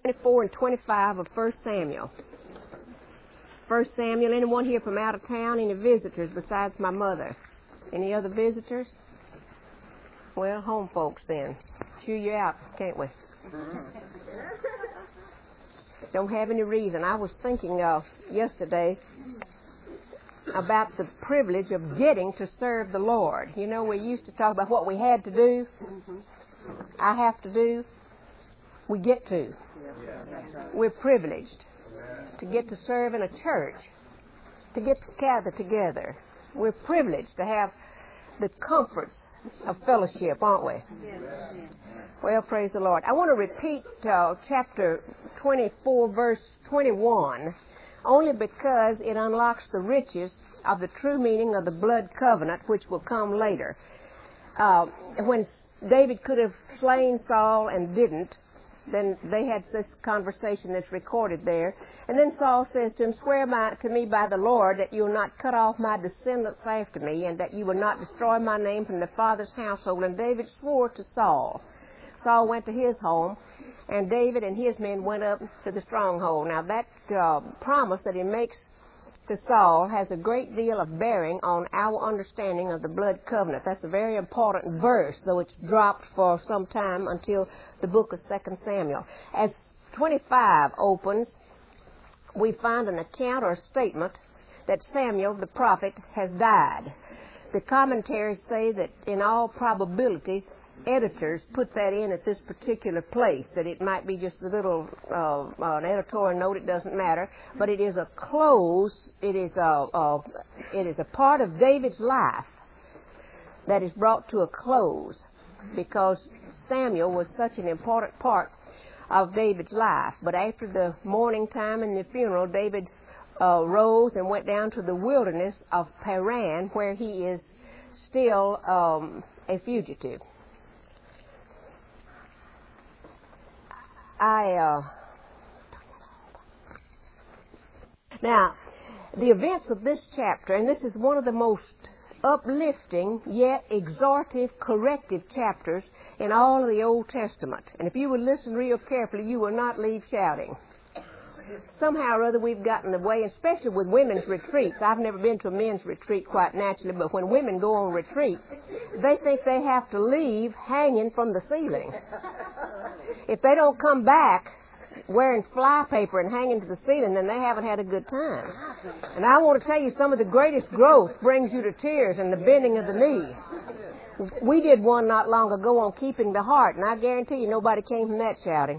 24 and 25 of 1 Samuel. 1 Samuel, anyone here from out of town? Any visitors besides my mother? Any other visitors? Well, home folks then. Chew you out, can't we? Don't have any reason. I was thinking yesterday about the privilege of getting to serve the Lord. You know, we used to talk about what we had to do. I have to do. We get to. We're privileged to get to serve in a church, to get to gather together. We're privileged to have the comforts of fellowship, aren't we? Well, praise the Lord. I want to repeat chapter 24, verse 21, only because it unlocks the riches of the true meaning of the blood covenant, which will come later. When David could have slain Saul and didn't, then they had this conversation that's recorded there. And then Saul says to him, "Swear to me by the Lord that you will not cut off my descendants after me, and that you will not destroy my name from the father's household." And David swore to Saul. Saul went to his home, and David and his men went up to the stronghold. Now that promise that he makes to Saul has a great deal of bearing on our understanding of the blood covenant. That's a very important verse, though it's dropped for some time until the book of 2 Samuel. As 25 opens, we find an account or a statement that Samuel the prophet has died. The commentaries say that in all probability editors put that in at this particular place, that it might be just a little an editorial note, it doesn't matter, but it is a close, it is a part of David's life that is brought to a close, because Samuel was such an important part of David's life. But after the mourning time and the funeral, David rose and went down to the wilderness of Paran, where he is still a fugitive. Now, the events of this chapter, and this is one of the most uplifting yet exhortive, corrective chapters in all of the Old Testament. And if you would listen real carefully, you will not leave shouting. Somehow or other we've gotten away, especially with women's retreats. I've never been to a men's retreat quite naturally, but when women go on retreat, they think they have to leave hanging from the ceiling. If they don't come back wearing fly paper and hanging to the ceiling, then they haven't had a good time. And I want to tell you, some of the greatest growth brings you to tears and the bending of the knee. We did one not long ago on keeping the heart, and I guarantee you nobody came from that shouting.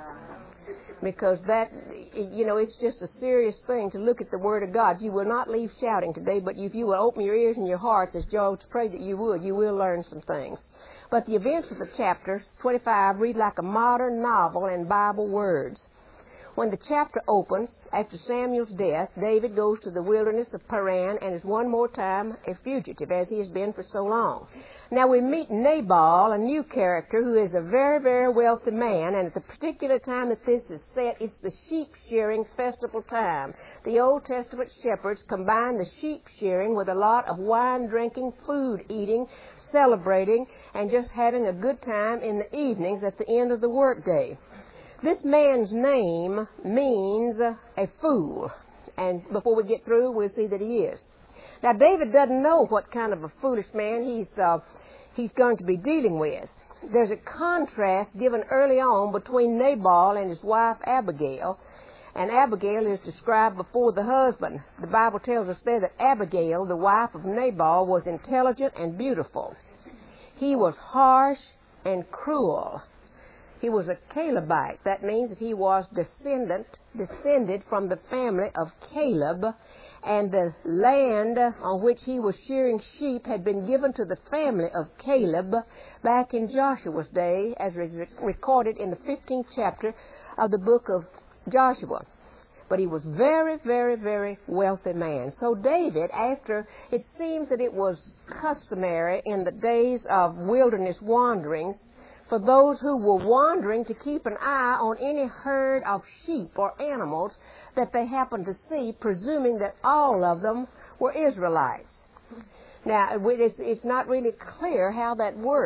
Because that, you know, it's just a serious thing to look at the Word of God. You will not leave shouting today, but if you will open your ears and your hearts, as George prayed that you would, you will learn some things. But the events of the chapter 25 read like a modern novel in Bible words. When the chapter opens, after Samuel's death, David goes to the wilderness of Paran and is one more time a fugitive, as he has been for so long. Now we meet Nabal, a new character who is a very, very wealthy man, and at the particular time that this is set, it's the sheep shearing festival time. The Old Testament shepherds combine the sheep shearing with a lot of wine drinking, food eating, celebrating, and just having a good time in the evenings at the end of the workday. This man's name means a fool, and before we get through, we'll see that he is. Now, David doesn't know what kind of a foolish man he's going to be dealing with. There's a contrast given early on between Nabal and his wife Abigail, and Abigail is described before the husband. The Bible tells us there that Abigail, the wife of Nabal, was intelligent and beautiful. He was harsh and cruel. He was a Calebite. That means that he was descended from the family of Caleb, and the land on which he was shearing sheep had been given to the family of Caleb back in Joshua's day, as is recorded in the 15th chapter of the book of Joshua. But he was very, very, very wealthy man. So David, after it seems that it was customary in the days of wilderness wanderings for those who were wandering to keep an eye on any herd of sheep or animals that they happened to see, presuming that all of them were Israelites. Now, it's not really clear how that worked.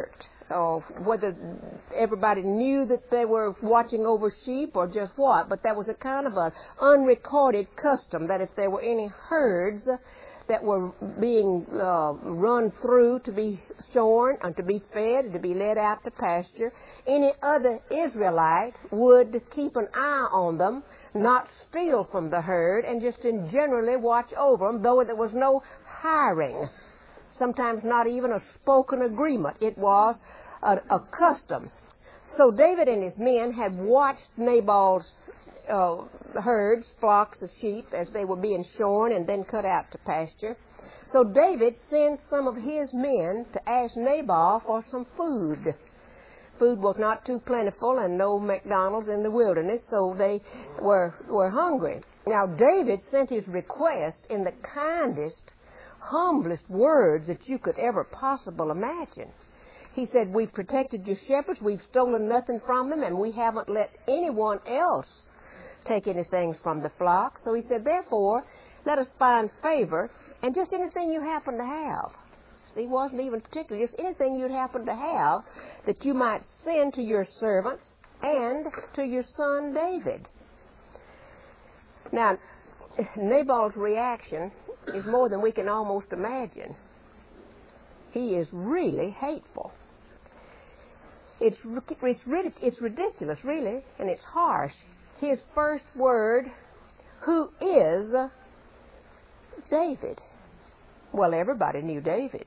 whether everybody knew that they were watching over sheep or just what, but that was a kind of an unrecorded custom that if there were any herds that were being run through to be shorn and to be fed and to be led out to pasture, any other Israelite would keep an eye on them, not steal from the herd, and just generally watch over them, though there was no hiring. Sometimes not even a spoken agreement. It was a custom. So David and his men had watched Nabal's herds, flocks of sheep, as they were being shorn and then cut out to pasture. So David sends some of his men to ask Nabal for some food. Food was not too plentiful and no McDonald's in the wilderness, so they were hungry. Now David sent his request in the kindest, humblest words that you could ever possibly imagine. He said, "We've protected your shepherds, we've stolen nothing from them, and we haven't let anyone else take anything from the flock." So he said, "Therefore, let us find favor, and just anything you happen to have." See, it wasn't even particular, just anything you'd happen to have that you might send to your servants and to your son David. Now, Nabal's reaction is more than we can almost imagine. He is really hateful. It's ridiculous, really, and it's harsh. His first word, "Who is David?" Well, everybody knew David.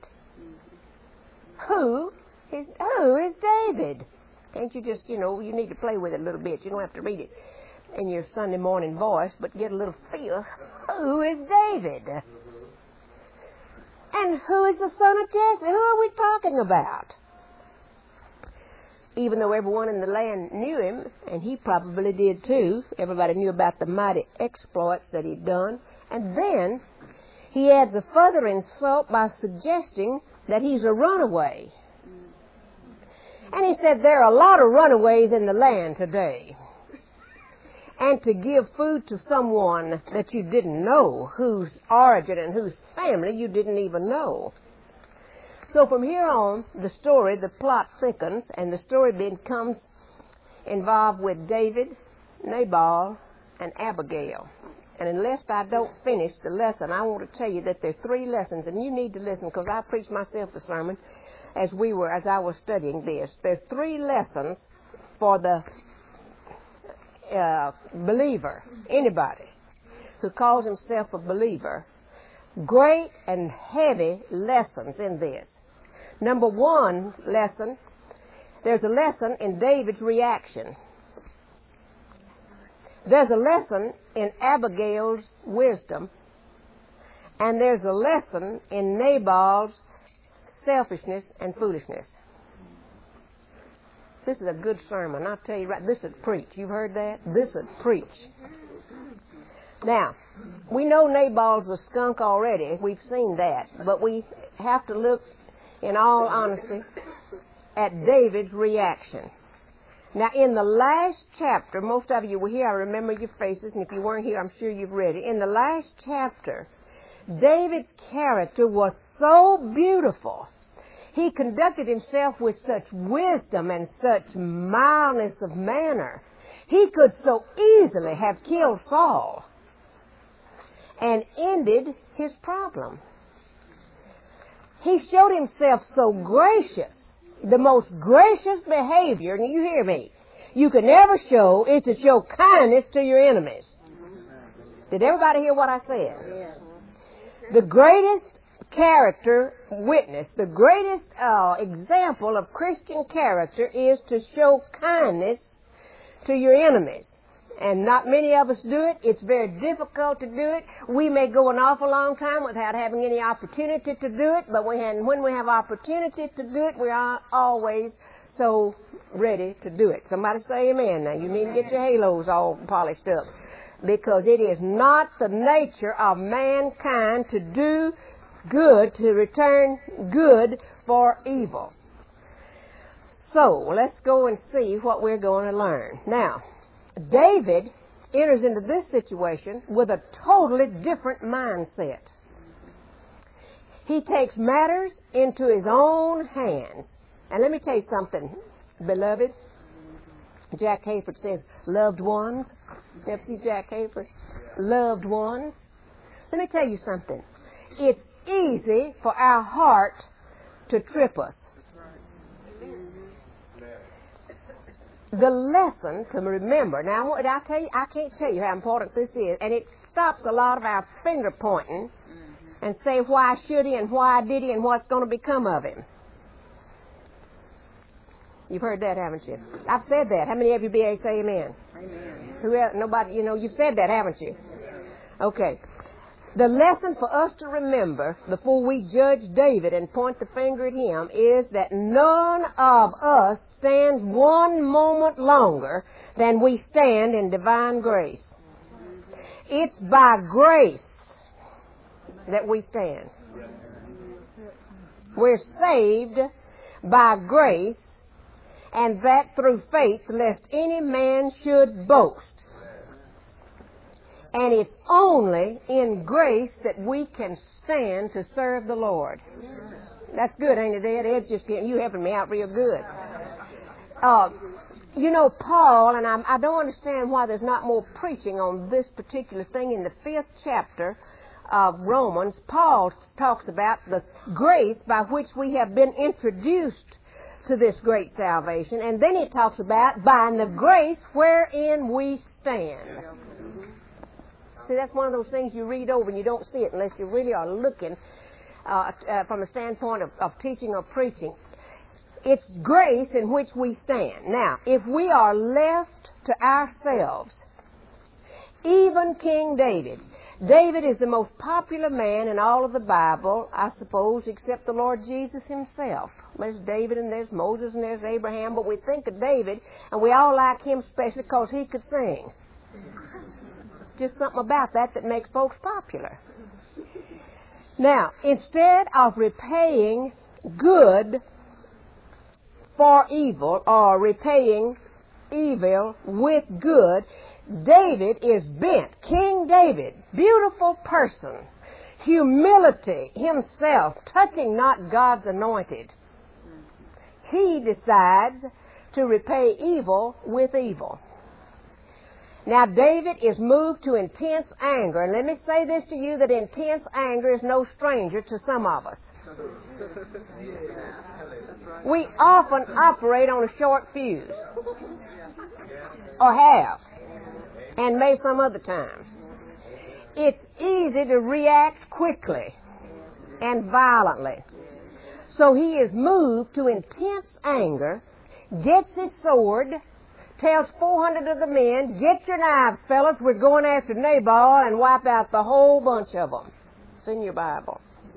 Who is David? Can't you just, you need to play with it a little bit. You don't have to read it in your Sunday morning voice, but get a little feel. Who is David? And who is the son of Jesse? Who are we talking about? Even though everyone in the land knew him, and he probably did too, everybody knew about the mighty exploits that he'd done. And then he adds a further insult by suggesting that he's a runaway. And he said there are a lot of runaways in the land today. And to give food to someone that you didn't know, whose origin and whose family you didn't even know. So from here on, the plot thickens, and the story becomes involved with David, Nabal, and Abigail. And unless I don't finish the lesson, I want to tell you that there are 3 lessons, and you need to listen because I preached myself the sermon as I was studying this. There are 3 lessons for the believer, anybody who calls himself a believer. Great and heavy lessons in this. Number 1 lesson, there's a lesson in David's reaction. There's a lesson in Abigail's wisdom. And there's a lesson in Nabal's selfishness and foolishness. This is a good sermon. I'll tell you right, this would preach. You've heard that? This would preach. Now, we know Nabal's a skunk already. We've seen that. But we have to look, in all honesty, at David's reaction. Now, in the last chapter, most of you were here. I remember your faces, and if you weren't here, I'm sure you've read it. In the last chapter, David's character was so beautiful. He conducted himself with such wisdom and such mildness of manner. He could so easily have killed Saul and ended his problem. He showed himself so gracious, the most gracious behavior, and you hear me, you could never show is to show kindness to your enemies. Did everybody hear what I said? Yes. The greatest character witness, the greatest example of Christian character is to show kindness to your enemies. And not many of us do it. It's very difficult to do it. We may go an awful long time without having any opportunity to do it, but when we have opportunity to do it, we are always so ready to do it. Somebody say amen. Now, you need to get your halos all polished up, because it is not the nature of mankind to do good, to return good for evil. So, let's go and see what we're going to learn. Now, David enters into this situation with a totally different mindset. He takes matters into his own hands. And let me tell you something, beloved. Jack Hayford says, loved ones. You ever see Jack Hayford? Loved ones. Let me tell you something. It's easy for our heart to trip us. The lesson to remember, now what I tell you, I can't tell you how important this is, and it stops a lot of our finger pointing and say why should he and why did he and what's going to become of him. You've heard that, haven't you? I've said that. How many of you be say amen? Amen. Who else? Nobody, you've said that, haven't you? Okay. The lesson for us to remember before we judge David and point the finger at him is that none of us stands one moment longer than we stand in divine grace. It's by grace that we stand. We're saved by grace, and that through faith, lest any man should boast. And it's only in grace that we can stand to serve the Lord. That's good, ain't it, Ed? Ed's just getting you helping me out real good. Paul, and I don't understand why there's not more preaching on this particular thing. In the 5th chapter of Romans, Paul talks about the grace by which we have been introduced to this great salvation. And then he talks about by the grace wherein we stand. See, that's one of those things you read over and you don't see it unless you really are looking from a standpoint of teaching or preaching. It's grace in which we stand. Now, if we are left to ourselves, even King David is the most popular man in all of the Bible, I suppose, except the Lord Jesus himself. There's David and there's Moses and there's Abraham, but we think of David and we all like him especially because he could sing. Just something about that makes folks popular. Now, instead of repaying good for evil or repaying evil with good, David is bent. King David, beautiful person, humility himself, touching not God's anointed. He decides to repay evil with evil. Now, David is moved to intense anger. And let me say this to you, that intense anger is no stranger to some of us. We often operate on a short fuse. Or have. And may some other time. It's easy to react quickly and violently. So he is moved to intense anger, gets his sword, tells 400 of the men, get your knives, fellas, we're going after Nabal and wipe out the whole bunch of them. It's in your Bible.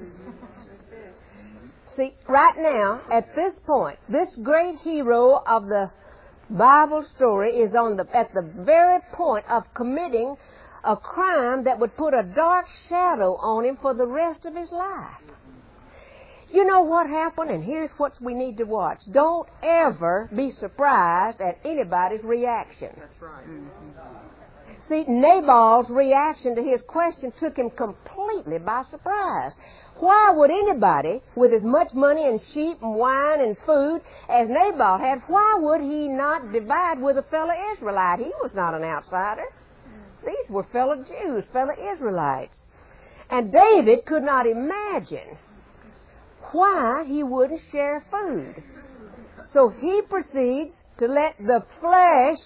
See, right now, at this point, this great hero of the Bible story is at the very point of committing a crime that would put a dark shadow on him for the rest of his life. You know what happened, and here's what we need to watch. Don't ever be surprised at anybody's reaction. That's right. See, Nabal's reaction to his question took him completely by surprise. Why would anybody with as much money and sheep and wine and food as Nabal had, why would he not divide with a fellow Israelite? He was not an outsider. These were fellow Jews, fellow Israelites. And David could not imagine why he wouldn't share food. So he proceeds to let the flesh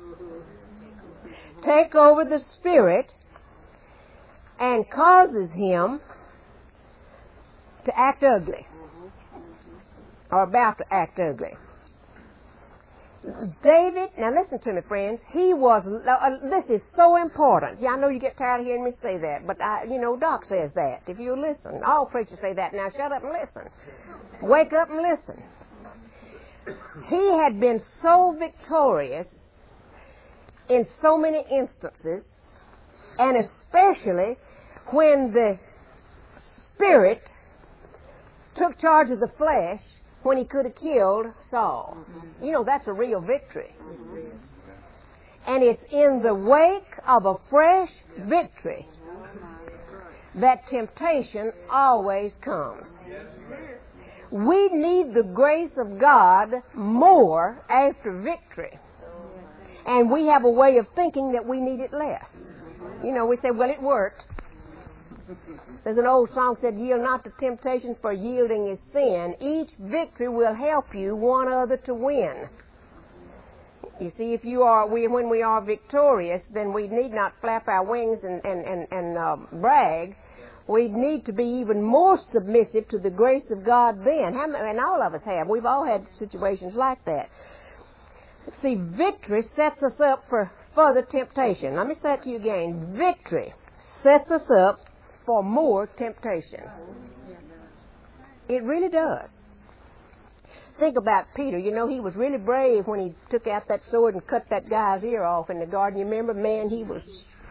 take over the spirit and causes him to act ugly, or about to act ugly. David, now listen to me, friends, this is so important. Yeah, I know you get tired of hearing me say that, but Doc says that. If you listen, all preachers say that. Now shut up and listen. Wake up and listen. He had been so victorious in so many instances, and especially when the Spirit took charge of the flesh, when he could have killed Saul. That's a real victory. And it's in the wake of a fresh victory that temptation always comes. We need the grace of God more after victory. And we have a way of thinking that we need it less. You know, we say, well, it worked. There's an old song that said, yield not to temptation, for yielding is sin. Each victory will help you one other to win. You see, when we are victorious, then we need not flap our wings and brag. We need to be even more submissive to the grace of God then. And all of us have. We've all had situations like that. See, victory sets us up for further temptation. Let me say it to you again. Victory sets us up for more temptation. It really does. Think about Peter. You know, he was really brave when he took out that sword and cut that guy's ear off in the garden. You remember? Man, he was...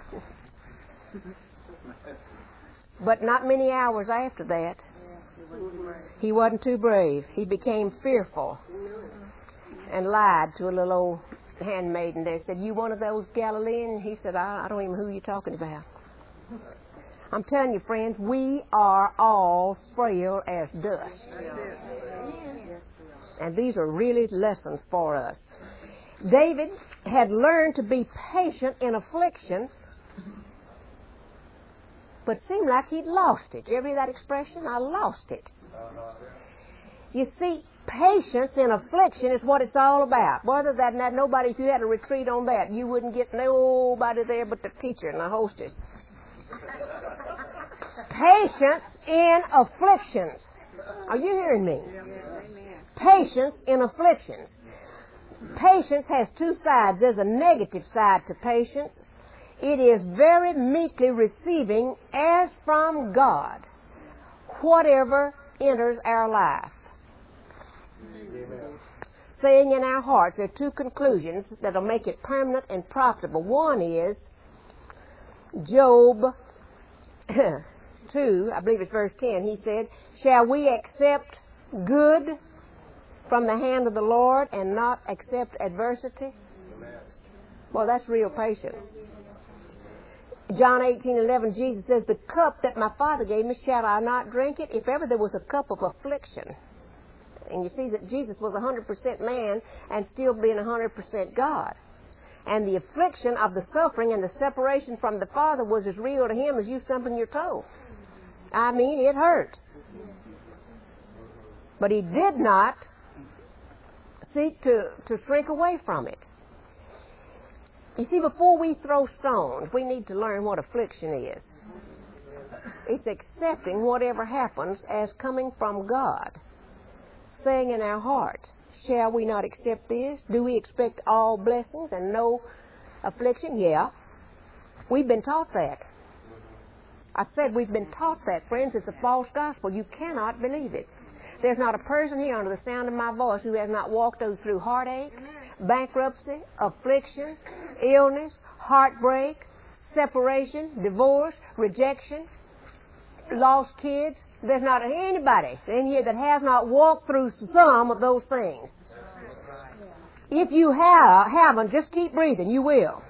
But not many hours after that, he wasn't too brave. He became fearful and lied to a little old handmaiden there. Said, you one of those Galileans? He said, I don't even know who you're talking about. I'm telling you, friends, we are all frail as dust. And these are really lessons for us. David had learned to be patient in affliction, but it seemed like he'd lost it. You ever hear that expression? I lost it. You see, patience in affliction is what it's all about. Other than that, nobody, if you had a retreat on that, you wouldn't get nobody there but the teacher and the hostess. Patience in afflictions. Are you hearing me? Patience in afflictions. Patience has two sides. There's a negative side to patience. It is very meekly receiving as from God whatever enters our life. Saying in our hearts, there are two conclusions that will make it permanent and profitable. One is Job 2, I believe it's verse 10. He said, shall we accept good from the hand of the Lord and not accept adversity? Well, that's real patience. John 18:11, Jesus says, the cup that my Father gave me, shall I not drink it? If ever there was a cup of affliction, and you see that Jesus was 100% man and still being 100% God. And the affliction of the suffering and the separation from the Father was as real to him as you stumping your toe. I mean, it hurt. But he did not seek to shrink away from it. You see, before we throw stones, we need to learn what affliction is. It's accepting whatever happens as coming from God. Saying in our heart, shall we not accept this? Do we expect all blessings and no affliction? Yeah. We've been taught that. I said we've been taught that, friends. It's a false gospel. You cannot believe it. There's not a person here under the sound of my voice who has not walked through heartache, bankruptcy, affliction, illness, heartbreak, separation, divorce, rejection, lost kids. There's not anybody in here that has not walked through some of those things. If you haven't, just keep breathing. You will.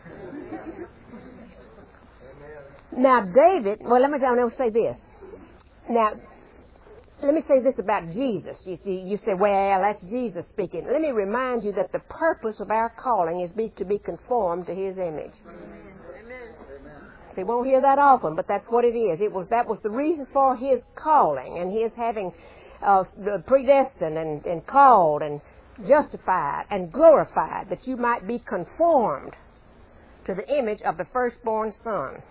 Now, David, well, let me say this. Now, let me say this about Jesus. You see, you say, well, that's Jesus speaking. Let me remind you that the purpose of our calling is to be conformed to His image. See, you won't hear that often, but that's what it is. That was the reason for His calling and His having predestined and called and justified and glorified, that you might be conformed to the image of the firstborn Son.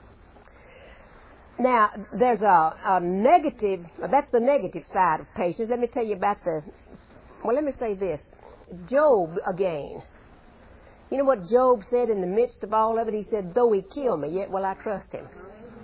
Now, there's a negative, that's the negative side of patience. Let me tell you about let me say this. Job again. You know what Job said in the midst of all of it? He said, though he kill me, yet will I trust him.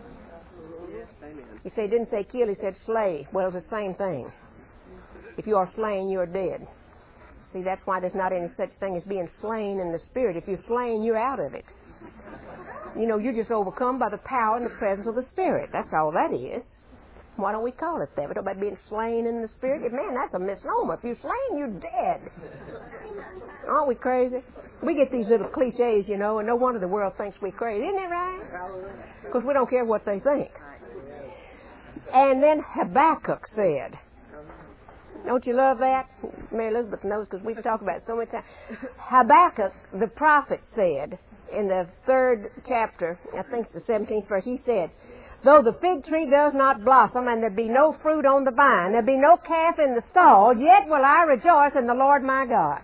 He didn't say kill, he said slay. Well, it's the same thing. If you are slain, you are dead. See, that's why there's not any such thing as being slain in the Spirit. If you're slain, you're out of it. You know, you're just overcome by the power and the presence of the Spirit. That's all that is. Why don't we call it that? We talk about being slain in the Spirit. Man, that's a misnomer. If you're slain, you're dead. Aren't we crazy? We get these little cliches, you know, and no wonder the world thinks we're crazy. Isn't that right? Because we don't care what they think. And then Habakkuk said, Don't you love that? Mary Elizabeth knows because we've talked about it so many times. Habakkuk, the prophet, said in the 3rd chapter, I think it's the 17th verse, he said, though the fig tree does not blossom and there be no fruit on the vine, there be no calf in the stall, yet will I rejoice in the Lord my God.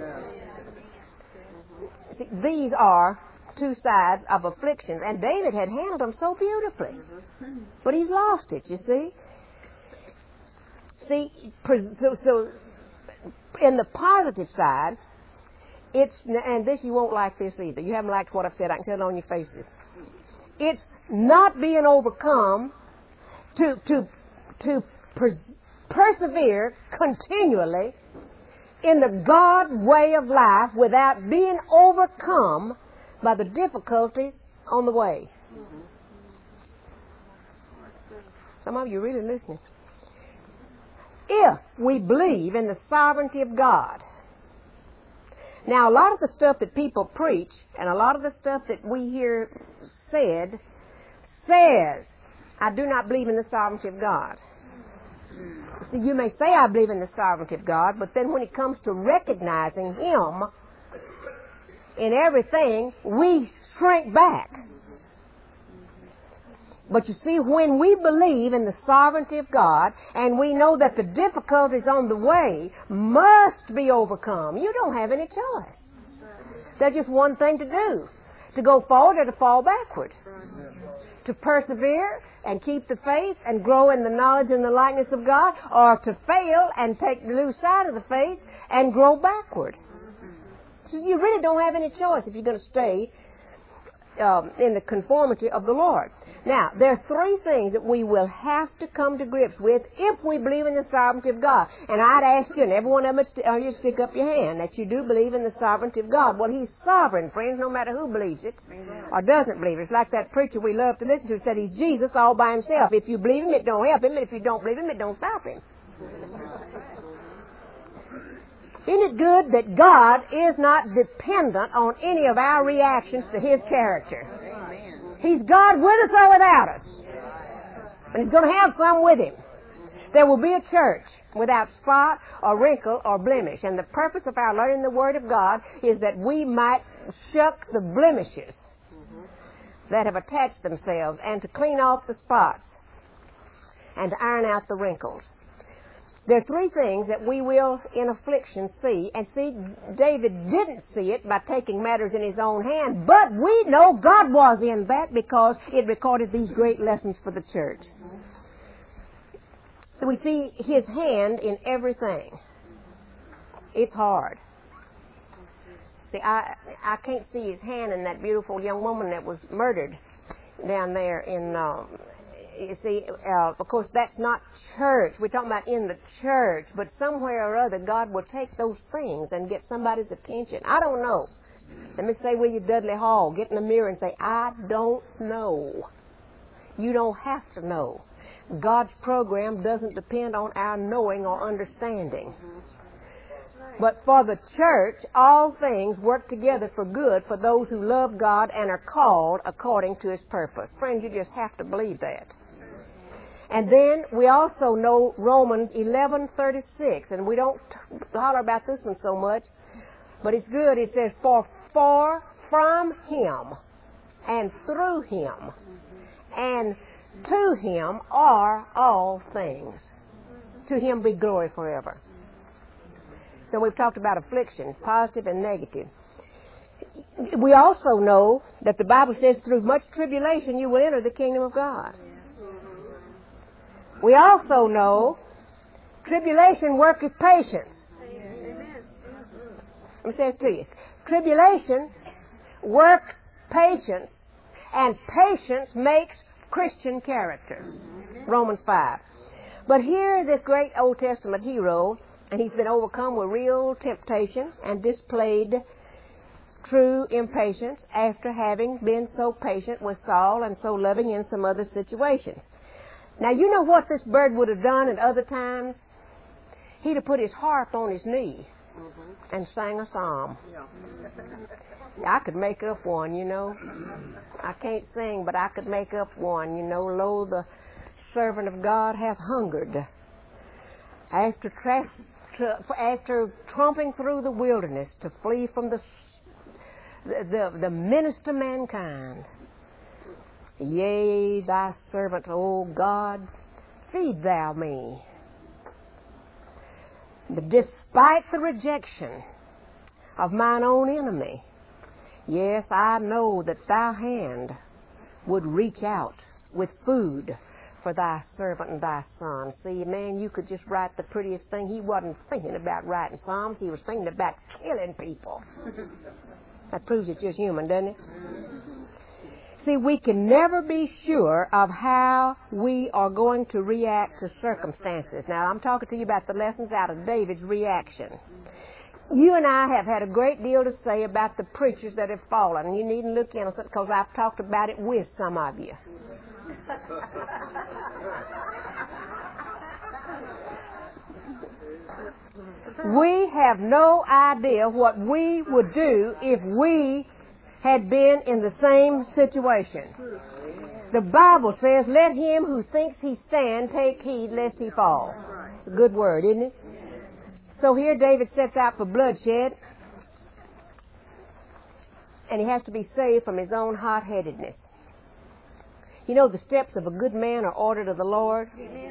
See, these are two sides of afflictions, and David had handled them so beautifully. But he's lost it, you see. See, so in the positive side, it's, and this you won't like this either. You haven't liked what I've said. I can tell it on your faces. It's not being overcome to persevere continually in the God way of life without being overcome by the difficulties on the way. Some of you are really listening. If we believe in the sovereignty of God. Now, a lot of the stuff that people preach and a lot of the stuff that we hear says, I do not believe in the sovereignty of God. See, you may say I believe in the sovereignty of God, but then when it comes to recognizing Him in everything, we shrink back. But you see, when we believe in the sovereignty of God and we know that the difficulties on the way must be overcome, you don't have any choice. There's just one thing to do, to go forward or to fall backward. To persevere and keep the faith and grow in the knowledge and the likeness of God, or to fail and lose sight of the faith and grow backward. So you really don't have any choice if you're going to stay in the conformity of the Lord. Now, there are three things that we will have to come to grips with if we believe in the sovereignty of God. And I'd ask you, and every one of them, you stick up your hand, that you do believe in the sovereignty of God. Well, He's sovereign, friends, no matter who believes it or doesn't believe it. It's like that preacher we love to listen to said He's Jesus all by Himself. If you believe Him, it don't help Him, and if you don't believe Him, it don't stop Him. Isn't it good that God is not dependent on any of our reactions to His character? He's God with us or without us. And He's going to have some with Him. There will be a church without spot or wrinkle or blemish. And the purpose of our learning the Word of God is that we might shuck the blemishes that have attached themselves and to clean off the spots and to iron out the wrinkles. There are three things that we will, in affliction, see. And see, David didn't see it by taking matters in his own hand, but we know God was in that because it recorded these great lessons for the church. We see His hand in everything. It's hard. See, I can't see His hand in that beautiful young woman that was murdered down there in... You see, of course, that's not church. We're talking about in the church. But somewhere or other, God will take those things and get somebody's attention. I don't know. Let me say with you, Dudley Hall, get in the mirror and say, I don't know. You don't have to know. God's program doesn't depend on our knowing or understanding. But for the church, all things work together for good for those who love God and are called according to His purpose. Friends, you just have to believe that. And then we also know Romans 11:36, and we don't holler about this one so much, but it's good. It says, for from Him and through Him and to Him are all things. To Him be glory forever. So we've talked about affliction, positive and negative. We also know that the Bible says through much tribulation you will enter the kingdom of God. We also know tribulation worketh patience. Let me say this to you. Tribulation works patience, and patience makes Christian character. Romans 5. But here is this great Old Testament hero, and he's been overcome with real temptation and displayed true impatience after having been so patient with Saul and so loving in some other situations. Now, you know what this bird would have done at other times? He'd have put his harp on his knee and sang a psalm. I could make up one, you know. I can't sing, but I could make up one, you know. Lo, the servant of God hath hungered after tramping through the wilderness to flee from the menace to mankind. Yea, thy servant, O God, feed thou me. But despite the rejection of mine own enemy, yes, I know that thy hand would reach out with food for thy servant and thy son. See, man, you could just write the prettiest thing. He wasn't thinking about writing Psalms. He was thinking about killing people. That proves it's just human, doesn't it? See, we can never be sure of how we are going to react to circumstances. Now, I'm talking to you about the lessons out of David's reaction. You and I have had a great deal to say about the preachers that have fallen. You needn't look innocent because I've talked about it with some of you. We have no idea what we would do if we had been in the same situation. The Bible says, let him who thinks he stand take heed lest he fall. It's a good word, isn't it? So here David sets out for bloodshed, and he has to be saved from his own hot-headedness. You know, the steps of a good man are ordered of the Lord,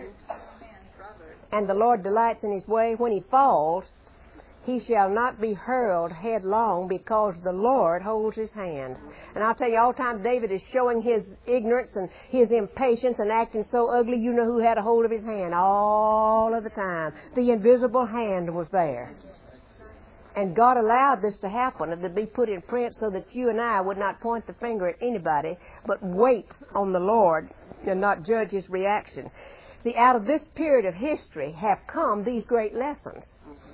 and the Lord delights in his way. When he falls, he shall not be hurled headlong, because the Lord holds his hand. And I'll tell you, all the time David is showing his ignorance and his impatience and acting so ugly, you know who had a hold of his hand all of the time. The invisible hand was there. And God allowed this to happen and to be put in print so that you and I would not point the finger at anybody, but wait on the Lord and not judge his reaction. See, out of this period of history have come these great lessons.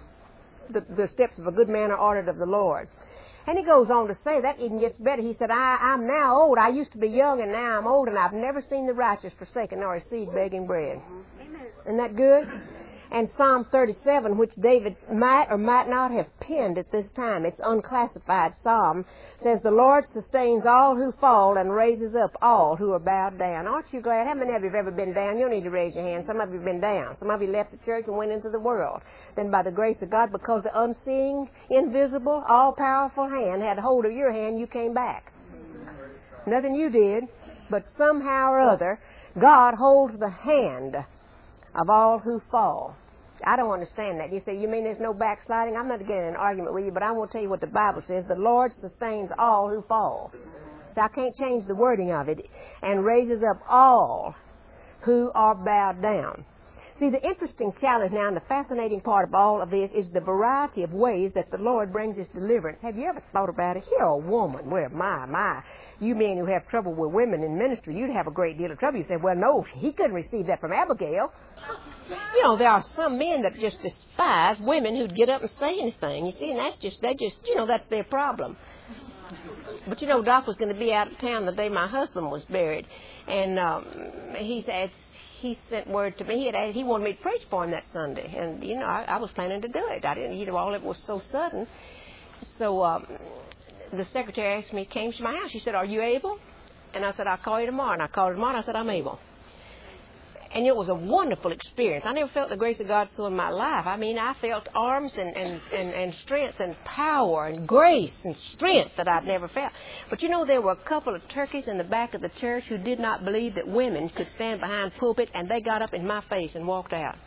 The steps of a good man are ordered of the Lord. And he goes on to say that even gets better. He said, I'm now old. I used to be young, and now I'm old, and I've never seen the righteous forsaken nor his seed begging bread. Amen. Isn't that good? And Psalm 37, which David might or might not have penned at this time, it's unclassified psalm, says, the Lord sustains all who fall and raises up all who are bowed down. Aren't you glad? How many of you have ever been down? You don't need to raise your hand. Some of you have been down. Some of you left the church and went into the world. Then by the grace of God, because the unseen, invisible, all-powerful hand had hold of your hand, you came back. Nothing you did, but somehow or other, God holds the hand of all who fall. I don't understand that. You say, you mean there's no backsliding? I'm not getting in an argument with you, but I want to tell you what the Bible says. The Lord sustains all who fall. So I can't change the wording of it. And raises up all who are bowed down. See, the interesting challenge now and the fascinating part of all of this is the variety of ways that the Lord brings his deliverance. Have you ever thought about it? Here, a woman, well, my, you men who have trouble with women in ministry, you'd have a great deal of trouble. You say, well, no, he couldn't receive that from Abigail. You know, there are some men that just despise women who'd get up and say anything. You see, and that's their problem. But you know, Doc was going to be out of town the day my husband was buried, and he sent word to me. He wanted me to preach for him that Sunday, and you know, I was planning to do it. I didn't, all it was so sudden. So the secretary asked me, came to my house. She said, "Are you able?" And I said, "I'll call you tomorrow." And I called her tomorrow. And I said, "I'm able." And it was a wonderful experience. I never felt the grace of God so in my life. I mean, I felt arms and strength and power and grace and strength that I'd never felt. But you know, there were a couple of turkeys in the back of the church who did not believe that women could stand behind pulpits, and they got up in my face and walked out.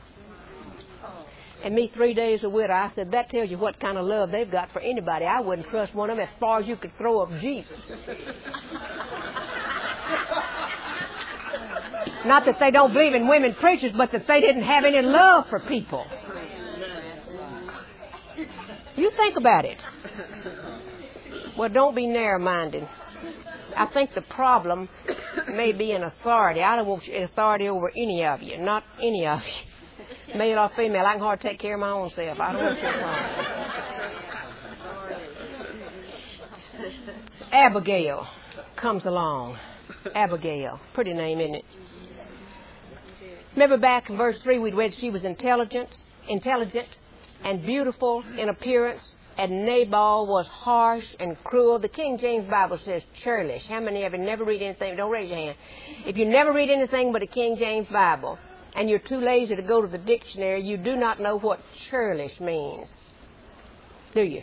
And me, 3 days a widow, I said, that tells you what kind of love they've got for anybody. I wouldn't trust one of them as far as you could throw a jeep. Not that they don't believe in women preachers, but that they didn't have any love for people. You think about it. Well, don't be narrow-minded. I think the problem may be in authority. I don't want authority over any of you, not any of you. Male or female, I can hardly take care of my own self. I don't want your problem. Abigail comes along. Abigail. Pretty name, isn't it? Remember back in verse 3 we'd read she was intelligent and beautiful in appearance, and Nabal was harsh and cruel. The King James Bible says churlish. How many of you never read anything? Don't raise your hand. If you never read anything but a King James Bible, and you're too lazy to go to the dictionary, you do not know what churlish means. Do you?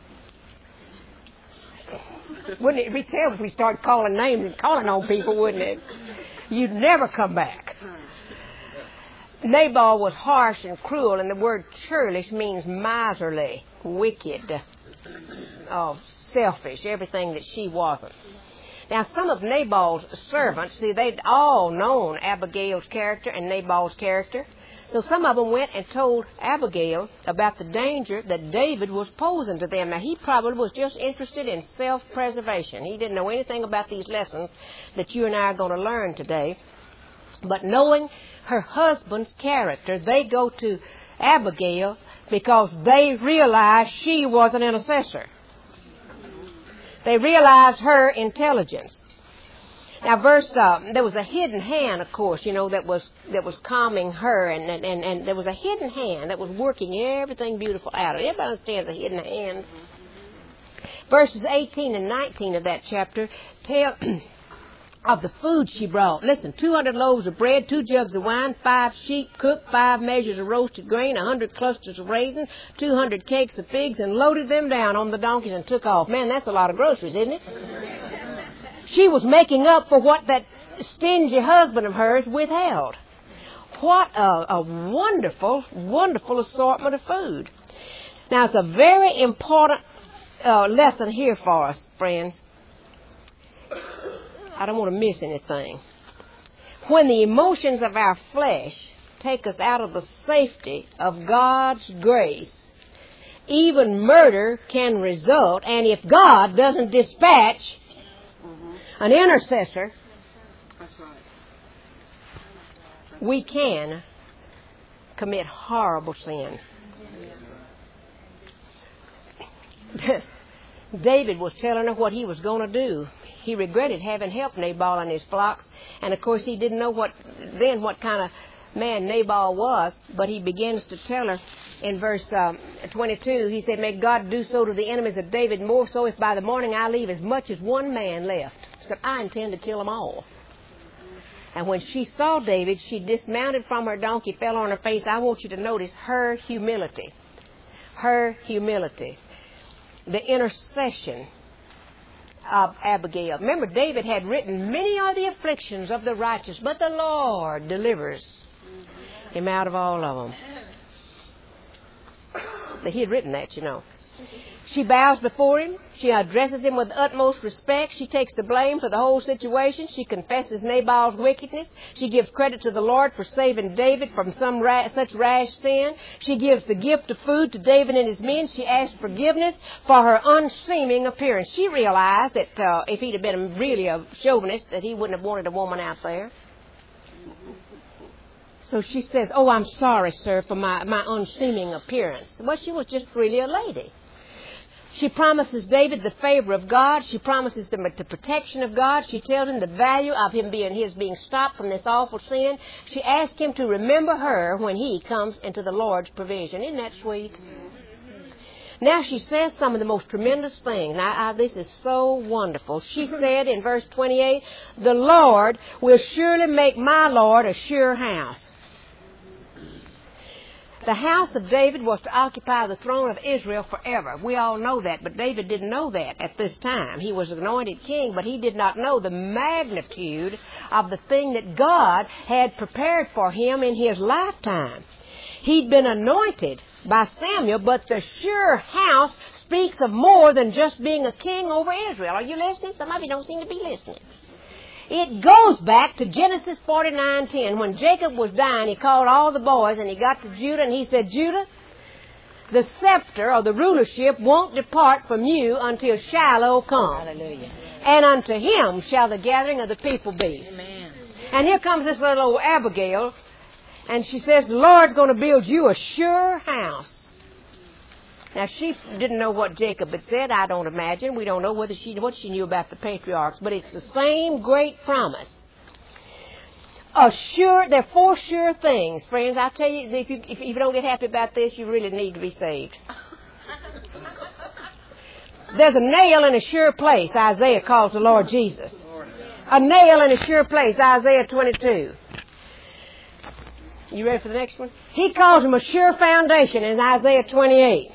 Wouldn't it be terrible if we started calling names and calling on people, wouldn't it? You'd never come back. Nabal was harsh and cruel, and the word churlish means miserly, wicked, selfish, everything that she wasn't. Now, some of Nabal's servants, see, they'd all known Abigail's character and Nabal's character. So some of them went and told Abigail about the danger that David was posing to them. Now, he probably was just interested in self-preservation. He didn't know anything about these lessons that you and I are going to learn today. But knowing her husband's character, they go to Abigail because they realized she was an intercessor. They realized her intelligence. Now, there was a hidden hand, of course, that was calming her, and there was a hidden hand that was working everything beautiful out. Everybody understands a hidden hand. Verses 18 and 19 of that chapter tell of the food she brought. Listen, 200 loaves of bread, 2 jugs of wine, 5 sheep cooked, 5 measures of roasted grain, 100 clusters of raisins, 200 cakes of figs, and loaded them down on the donkeys and took off. Man, that's a lot of groceries, isn't it? She was making up for what that stingy husband of hers withheld. What a wonderful, wonderful assortment of food. Now, it's a very important lesson here for us, friends. I don't want to miss anything. When the emotions of our flesh take us out of the safety of God's grace, even murder can result, and if God doesn't dispatch an intercessor, we can commit horrible sin. David was telling her what he was going to do. He regretted having helped Nabal and his flocks, and of course he didn't know what kind of man Nabal was, but he begins to tell her in verse 22, he said, "May God do so to the enemies of David, more so if by the morning I leave as much as one man left." He said, "I intend to kill them all." And when she saw David, she dismounted from her donkey, fell on her face. I want you to notice her humility. Her humility. The intercession of Abigail. Remember, David had written, "Many are the afflictions of the righteous, but the Lord delivers him out of all of them." He had written that, She bows before him. She addresses him with utmost respect. She takes the blame for the whole situation. She confesses Nabal's wickedness. She gives credit to the Lord for saving David from such rash sin. She gives the gift of food to David and his men. She asks forgiveness for her unseeming appearance. She realized that if he'd have been really a chauvinist, that he wouldn't have wanted a woman out there. So she says, "Oh, I'm sorry, sir, for my unseeming appearance." Well, she was just really a lady. She promises David the favor of God. She promises him the protection of God. She tells him the value of his being stopped from this awful sin. She asks him to remember her when he comes into the Lord's provision. Isn't that sweet? Now she says some of the most tremendous things. Now, this is so wonderful. She said in verse 28, "The Lord will surely make my Lord a sure house." The house of David was to occupy the throne of Israel forever. We all know that, but David didn't know that at this time. He was anointed king, but he did not know the magnitude of the thing that God had prepared for him in his lifetime. He'd been anointed by Samuel, but the sure house speaks of more than just being a king over Israel. Are you listening? Some of you don't seem to be listening. It goes back to Genesis 49:10. When Jacob was dying, he called all the boys and he got to Judah and he said, "Judah, the scepter or the rulership won't depart from you until Shiloh come. Hallelujah. And unto him shall the gathering of the people be." Amen. And here comes this little old Abigail, and she says, "The Lord's going to build you a sure house." Now, she didn't know what Jacob had said, I don't imagine. We don't know what she knew about the patriarchs, but it's the same great promise. There are 4 sure things, friends. I tell you, if you don't get happy about this, you really need to be saved. There's a nail in a sure place, Isaiah calls the Lord Jesus. A nail in a sure place, Isaiah 22. You ready for the next one? He calls them a sure foundation in Isaiah 28.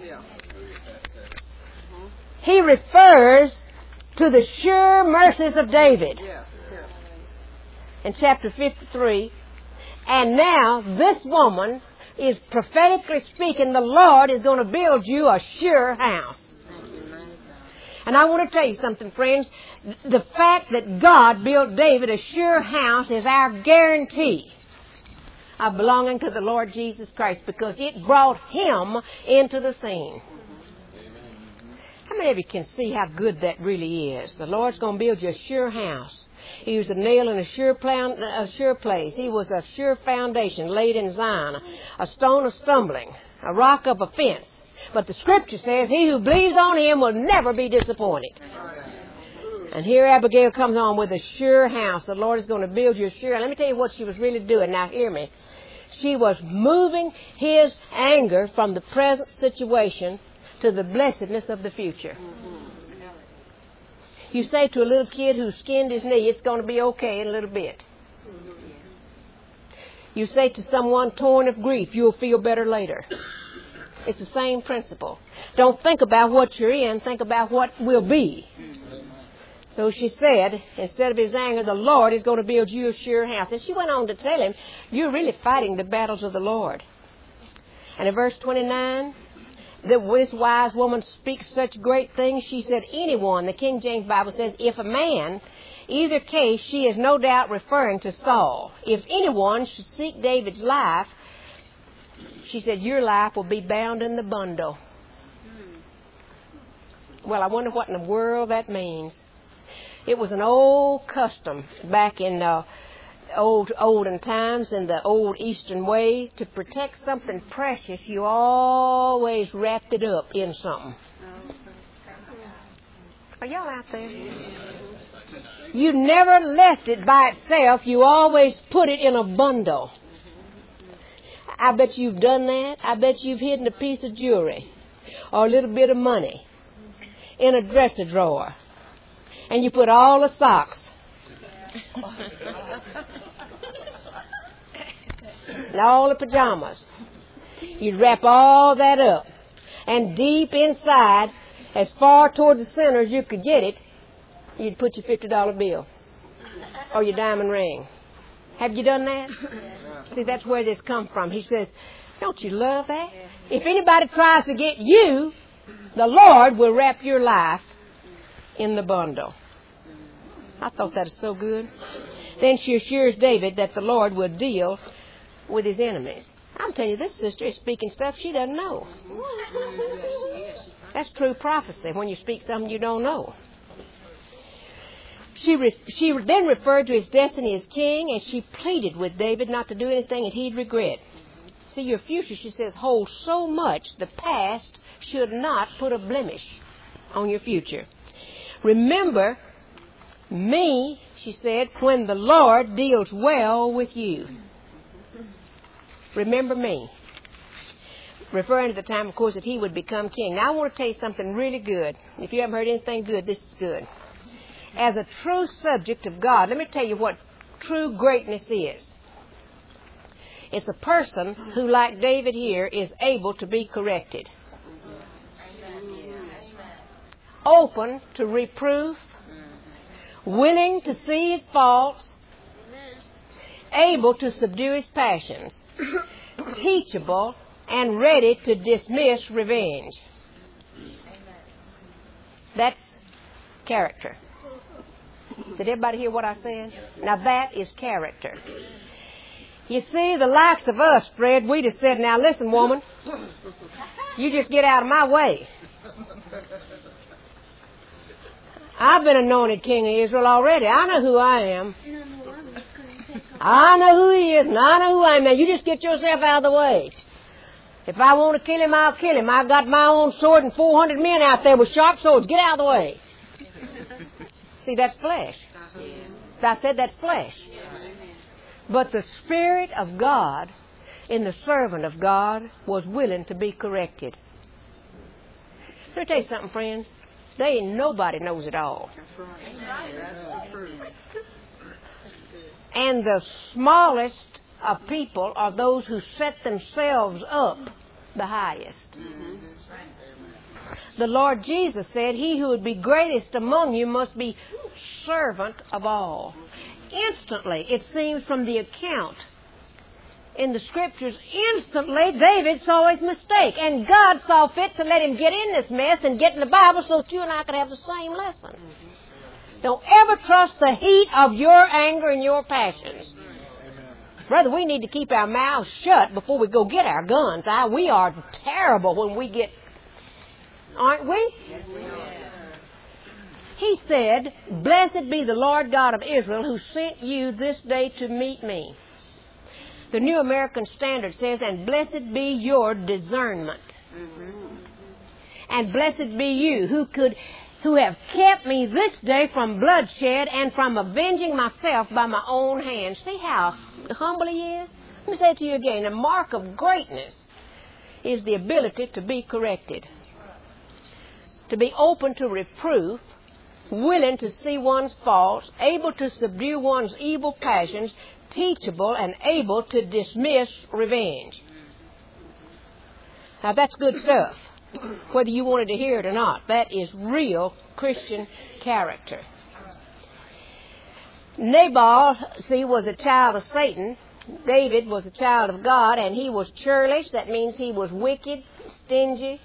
He refers to the sure mercies of David in chapter 53. And now this woman is prophetically speaking, the Lord is going to build you a sure house. And I want to tell you something, friends. The fact that God built David a sure house is our guarantee of belonging to the Lord Jesus Christ, because it brought Him into the scene. How many of you can see how good that really is? The Lord's going to build you a sure house. He was a nail in a sure place. He was a sure foundation laid in Zion, a stone of stumbling, a rock of offense. But the Scripture says, he who believes on Him will never be disappointed. And here Abigail comes on with a sure house. The Lord is going to build you a sure. And let me tell you what she was really doing. Now hear me. She was moving His anger from the present situation to the blessedness of the future. You say to a little kid who skinned his knee, it's going to be okay in a little bit. You say to someone torn of grief, you'll feel better later. It's the same principle. Don't think about what you're in, think about what will be. So she said, instead of his anger, the Lord is going to build you a sure house. And she went on to tell him, you're really fighting the battles of the Lord. And in verse 29, this wise woman speaks such great things. She said, anyone, the King James Bible says, if a man, either case, she is no doubt referring to Saul. If anyone should seek David's life, she said, your life will be bound in the bundle. Well, I wonder what in the world that means. It was an old custom back in olden times, in the old Eastern way. To protect something precious, you always wrapped it up in something. Are y'all out there? You never left it by itself. You always put it in a bundle. I bet you've done that. I bet you've hidden a piece of jewelry or a little bit of money in a dresser drawer. And you put all the socks and all the pajamas. You'd wrap all that up. And deep inside, as far toward the center as you could get it, you'd put your $50 bill or your diamond ring. Have you done that? See, that's where this comes from. He says, don't you love that? If anybody tries to get you, the Lord will wrap your life in the bundle. I thought that was so good. Then she assures David that the Lord will deal with his enemies. I'm telling you, this sister is speaking stuff she doesn't know. That's true prophecy, when you speak something you don't know. She then referred to his destiny as king, and she pleaded with David not to do anything that he'd regret. See, your future, she says, holds so much the past should not put a blemish on your future. Remember me, she said, when the Lord deals well with you. Remember me. Referring to the time, of course, that he would become king. Now, I want to tell you something really good. If you haven't heard anything good, this is good. As a true subject of God, let me tell you what true greatness is. It's a person who, like David here, is able to be corrected. Open to reproof, willing to see his faults, able to subdue his passions, teachable, and ready to dismiss revenge. That's character. Did everybody hear what I said? Now that is character. You see, the likes of us, Fred, we just said, now listen, woman, you just get out of my way. I've been anointed king of Israel already. I know who I am. I know who he is, and I know who I am. Now, you just get yourself out of the way. If I want to kill him, I'll kill him. I've got my own sword and 400 men out there with sharp swords. Get out of the way. See, that's flesh. I said that's flesh. But the Spirit of God in the servant of God was willing to be corrected. Let me tell you something, friends. Nobody knows it all. And the smallest of people are those who set themselves up the highest. The Lord Jesus said, he who would be greatest among you must be servant of all. Instantly, it seems from the account in the Scriptures, instantly David saw his mistake. And God saw fit to let him get in this mess and get in the Bible so that you and I could have the same lesson. Don't ever trust the heat of your anger and your passions. Brother, we need to keep our mouths shut before we go get our guns. We are terrible when we get... Aren't we? Yes, we are. He said, blessed be the Lord God of Israel who sent you this day to meet me. The New American Standard says, and blessed be your discernment. And blessed be you who have kept me this day from bloodshed and from avenging myself by my own hand. See how humble he is? Let me say it to you again. The mark of greatness is the ability to be corrected, to be open to reproof, willing to see one's faults, able to subdue one's evil passions, teachable and able to dismiss revenge. Now that's good stuff, whether you wanted to hear it or not. That is real Christian character. Nabal, see, was a child of Satan. David was a child of God, and he was churlish. That means he was wicked, stingy,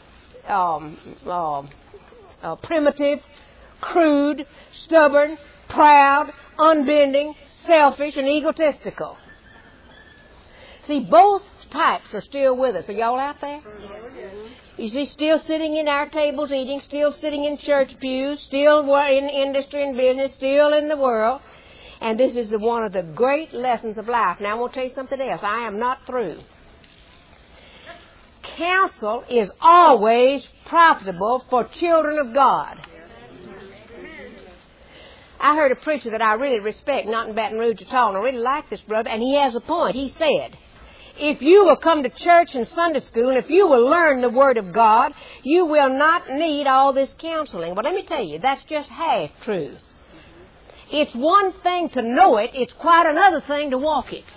primitive, crude, stubborn, proud, unbending, selfish, and egotistical. See, both types are still with us. Are y'all out there? You see, still sitting in our tables eating, still sitting in church pews, still in industry and business, still in the world. And this is one of the great lessons of life. Now, I'm going to tell you something else. I am not through. Counsel is always profitable for children of God. I heard a preacher that I really respect, not in Baton Rouge at all, and I really like this brother, and he has a point. He said, if you will come to church and Sunday school, and if you will learn the Word of God, you will not need all this counseling. But let me tell you, that's just half true. It's one thing to know it, it's quite another thing to walk it.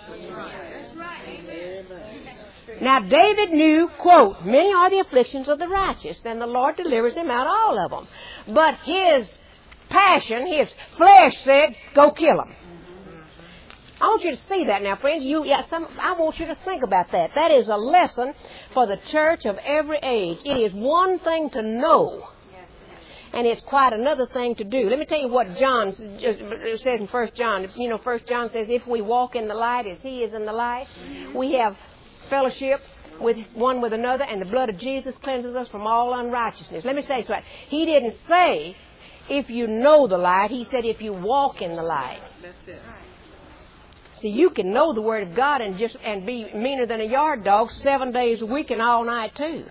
Now, David knew, quote, many are the afflictions of the righteous, and the Lord delivers him out of all of them. But his passion, his flesh said, go kill him. I want you to see that now, friends. I want you to think about that. That is a lesson for the church of every age. It is one thing to know, and it's quite another thing to do. Let me tell you what John says in 1 John. You know, 1 John says, if we walk in the light as he is in the light, we have fellowship with one with another, and the blood of Jesus cleanses us from all unrighteousness. Let me say this right. He didn't say, if you know the light. He said, if you walk in the light. That's it. See, you can know the Word of God and be meaner than a yard dog 7 days a week and all night too.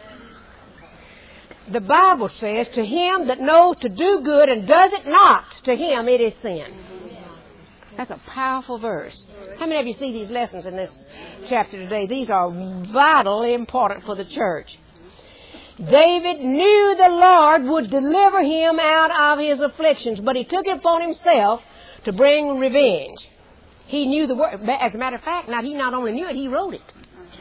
The Bible says, to him that knows to do good and does it not, to him it is sin. That's a powerful verse. How many of you see these lessons in this chapter today? These are vitally important for the church. David knew the Lord would deliver him out of his afflictions, but he took it upon himself to bring revenge. He knew the word. As a matter of fact, he not only knew it, he wrote it.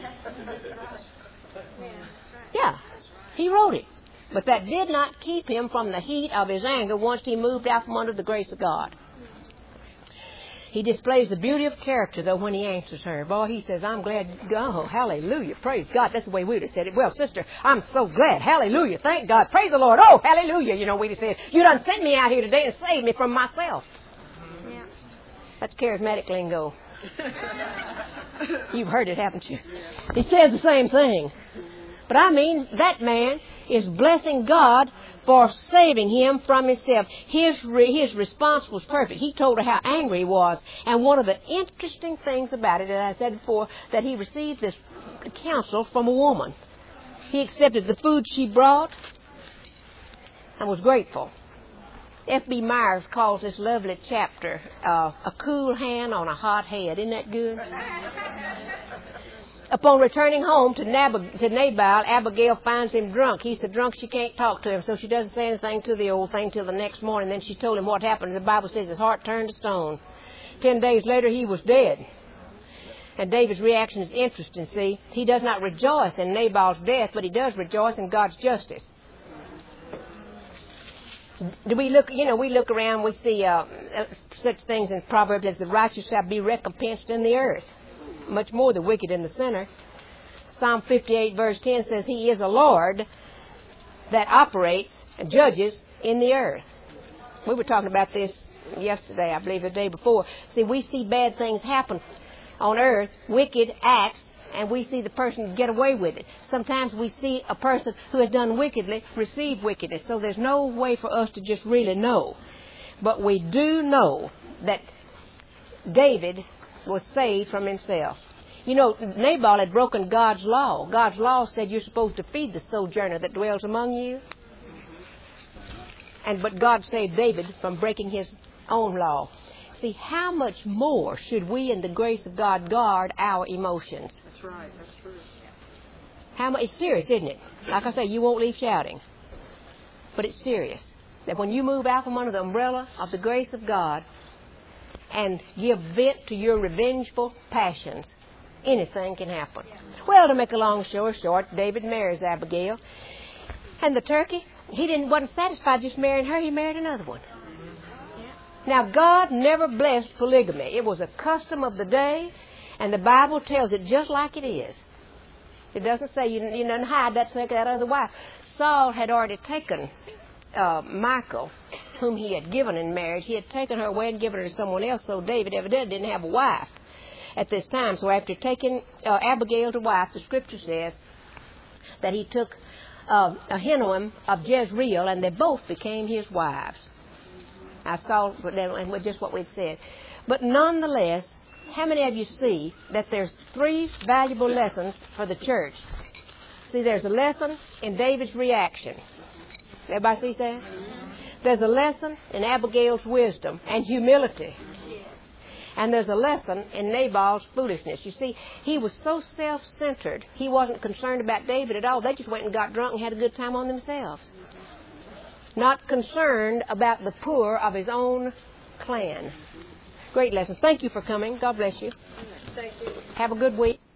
Yeah, he wrote it. But that did not keep him from the heat of his anger once he moved out from under the grace of God. He displays the beauty of character, though, when he answers her. Boy, he says, I'm glad. Oh, hallelujah. Praise God. That's the way we would have said it. Well, sister, I'm so glad. Hallelujah. Thank God. Praise the Lord. Oh, hallelujah. You know, we'd have said, you done sent me out here today and saved me from myself. Yeah. That's charismatic lingo. You've heard it, haven't you? He says the same thing. But I mean, that man is blessing God for saving him from himself. His response was perfect. He told her how angry he was. And one of the interesting things about it, as I said before, that he received this counsel from a woman. He accepted the food she brought and was grateful. F.B. Myers calls this lovely chapter a cool hand on a hot head. Isn't that good? Upon returning home to Nabal, Abigail finds him drunk. He's so drunk she can't talk to him, so she doesn't say anything to the old thing till the next morning. Then she told him what happened. The Bible says his heart turned to stone. 10 days later, he was dead. And David's reaction is interesting, see. He does not rejoice in Nabal's death, but he does rejoice in God's justice. Do we look, we look around, we see such things in Proverbs as the righteous shall be recompensed in the earth, much more the wicked in the sinner. Psalm 58 verse 10 says, He is a Lord that operates and judges in the earth. We were talking about this yesterday, I believe the day before. See, we see bad things happen on earth, wicked acts, and we see the person get away with it. Sometimes we see a person who has done wickedly receive wickedness. So there's no way for us to just really know. But we do know that David was saved from himself. Nabal had broken God's law. God's law said you're supposed to feed the sojourner that dwells among you. But God saved David from breaking his own law. See, how much more should we, in the grace of God, guard our emotions? That's right. That's true. It's serious, isn't it? Like I say, you won't leave shouting. But it's serious. That when you move out from under the umbrella of the grace of God and give vent to your revengeful passions, anything can happen. Well, to make a long story short, David marries Abigail. And the turkey, he wasn't satisfied just marrying her, he married another one. Now, God never blessed polygamy. It was a custom of the day, and the Bible tells it just like it is. It doesn't say you didn't hide that other wife. Saul had already taken Michal, whom he had given in marriage. He had taken her away and given her to someone else, so David evidently didn't have a wife at this time. So after taking Abigail to wife, the Scripture says that he took Ahinoam of Jezreel, and they both became his wives. I saw and just what we'd said. But nonetheless, how many of you see that there's 3 valuable lessons for the church? See, there's a lesson in David's reaction. Everybody see that? There's a lesson in Abigail's wisdom and humility. And there's a lesson in Nabal's foolishness. You see, he was so self-centered, he wasn't concerned about David at all. They just went and got drunk and had a good time on themselves. Not concerned about the poor of his own clan. Great lessons. Thank you for coming. God bless you. Thank you. Have a good week.